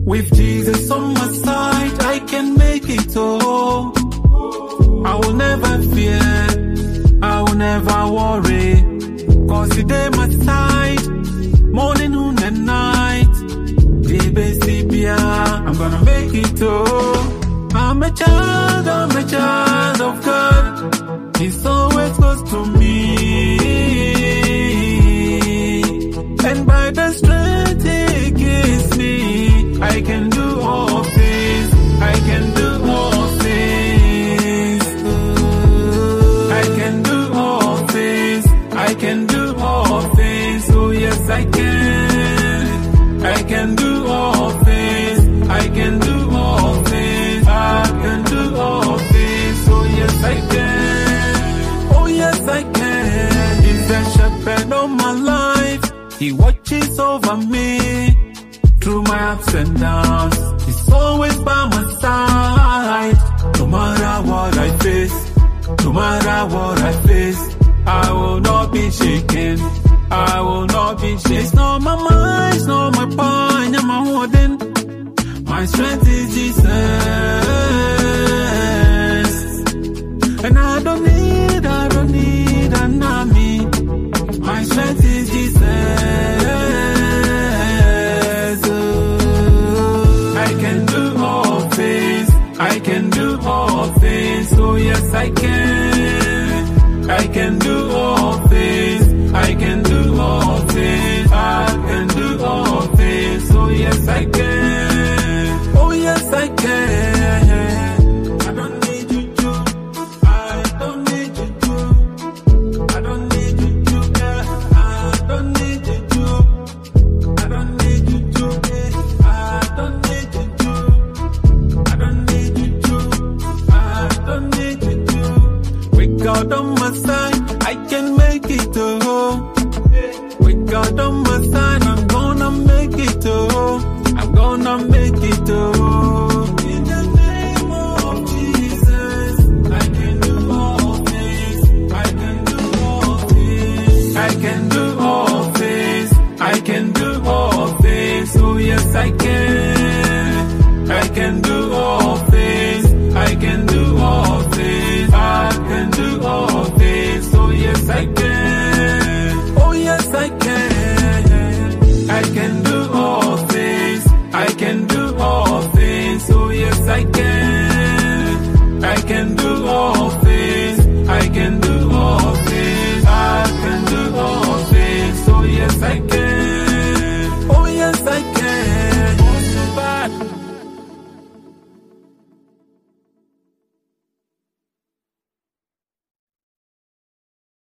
With Jesus on my side, I can make it all. I will never fear, I will never worry, 'cause He dey my side, morning, noon and night. I'm gonna make it all. I'm a child of God. He's always close to me, and by the strength He gives me, I can do all things. I can do all things. I can do all things. I can do all things. Oh yes, I can. I can do all things. I can do all things. I can do all things. Oh yes, I can. Oh yes, I can. He's the shepherd of my life. He watches over me through my ups and downs. He's always by my side. No matter what I face, no matter what I face, I will not be shaken. I will not be shaken. It's not my mind, it's not my power, it's my warden. My strength is Jesus, and I don't need an army. My strength is Jesus. I can do all things. I can do all things. Oh yes, I can. I can do all things. I can do all things. I can do all things. Oh yes, I can. Oh yes, I can. I don't need you to. I don't need you to. I don't need you to. I don't need you to. I don't need you to. I don't need you to. I don't need you to. I don't need you to. With God on my side, I can make it all. With God on my side, I'm gonna make it all. I'm gonna make it all. In the name of Jesus, I can do all things. I can do all things. I can do all things. I can do all things. Oh yes, I can.